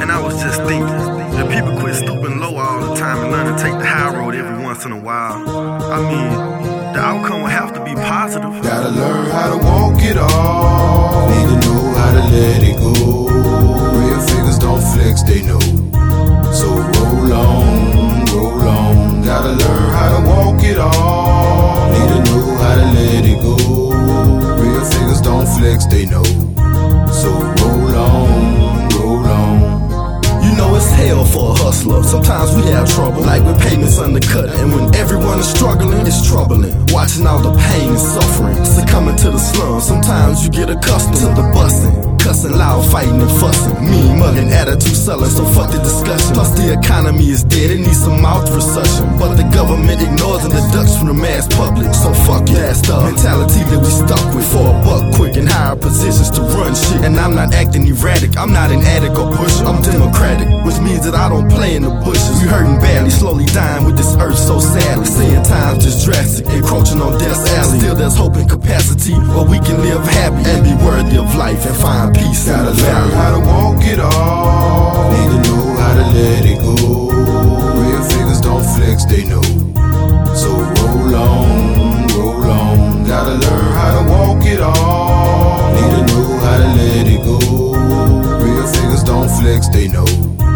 Man, I was just thinking, if people quit stooping low all the time and learn to take the high road every once in a while, I mean, the outcome would have to be positive. Gotta learn how to walk it off. Need to know how to let it go. Real figures don't flex, they know. So roll on, roll on. Gotta learn how to walk it off. Need to know how to let it go. Real figures don't flex, they know. So roll on, roll on. You know it's hell for a hustler. Sometimes we have trouble, like with payments undercut. And when everyone is struggling, it's troubling. Watching all the pain and suffering, succumbing to the slums. Sometimes you get accustomed to the busing, cussing loud, fighting and fussing, mean mugging, attitude selling, so fuck the discussion. Plus the economy is dead, it needs some mouth recession. But the government ignores and deducts from the mass public. So fuck your ass up mentality that we stuck with for a buck quick and higher positions to run shit. And I'm not acting erratic, I'm not an addict or pusher, I'm democratic, which means that I don't play in the bushes. We hurting badly, slowly dying with this earth so sadly. Seeing times just drastic, encroaching on death's alley. Still there's hope and capacity where we can live happy and be worthy of life and find peace. Gotta learn how to walk it off. Need to know how to let it go. Real figures don't flex, they know. So roll on, roll on. Gotta learn how to walk it off. Need to know how to let it go. Real figures don't flex, they know.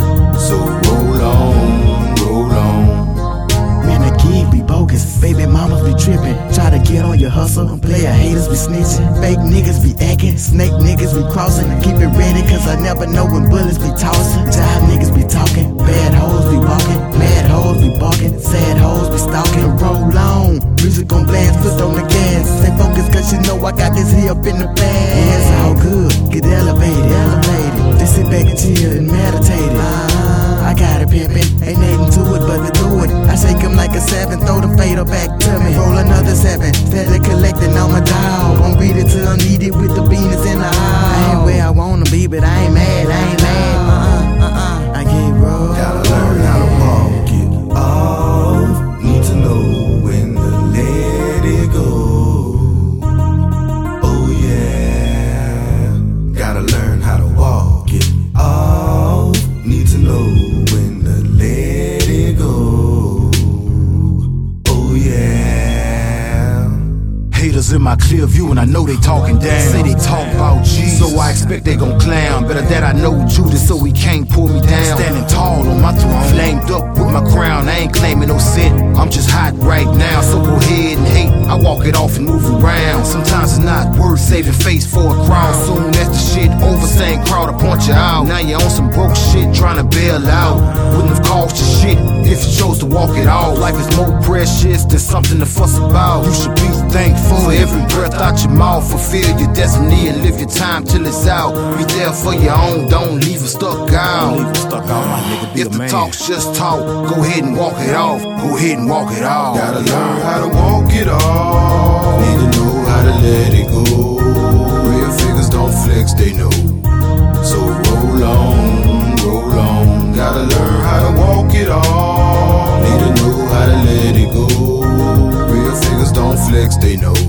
So roll on, roll on. Man, the gig be bogus, baby mamas be trippin'. Try to get on your hustle, player haters be snitching. Fake niggas be acting, snake niggas be crossing. Keep it ready, cause I never know when bullets be tossing. Jive niggas be talking, bad hoes be walking, mad hoes be barking, sad hoes be stalking. Roll on, music on blast, foot on the gas. Stay focused cause you know I got this here up in the bag. Yeah, it's all good, get elevated, elevated. Just sit back and chill and meditate it. I got it pimpin', ain't nothing to it but to do it. I shake him like a 7, throw the fader back to me. Roll another 7, steadily collecting on my dog. Won't beat it till I need it with the beans in the aisle. I ain't where I wanna be, but I ain't mad, I ain't mad. I get rolled. Gotta learn how to walk it off. Need to know when to let it go. Oh yeah. Gotta learn how to walk it off. Need to know when to let it go. Oh yeah. Haters in my clear view and I know they talking down. Say they talk about Jesus, so I expect they gon' clown. Better that I know Judas, so he can't pull me down. Standing tall on my throne, flamed up with my crown. I ain't claiming no sin, I'm just hot right now. So go ahead and hate, I walk it off and move around. Sometimes it's not worth saving face for a crowd. Soon as the shit over, same crowd to point you out. Now you on some broke shit, trying to bail out. Wouldn't have cost you shit if you chose to walk it off. Life is more precious than something to fuss about. You should be thankful for every breath out your mouth. Fulfill your destiny and live your time till it's out. Be there for your own, don't leave it stuck out. If the talk's just talk, go ahead and walk it off. Go ahead and walk it off. Gotta learn how to walk it off. Need to know how to let it go. Real figures don't flex, they know. So roll on, roll on. Gotta learn how to walk it off. Need to know how to let it go. Real figures don't flex, they know.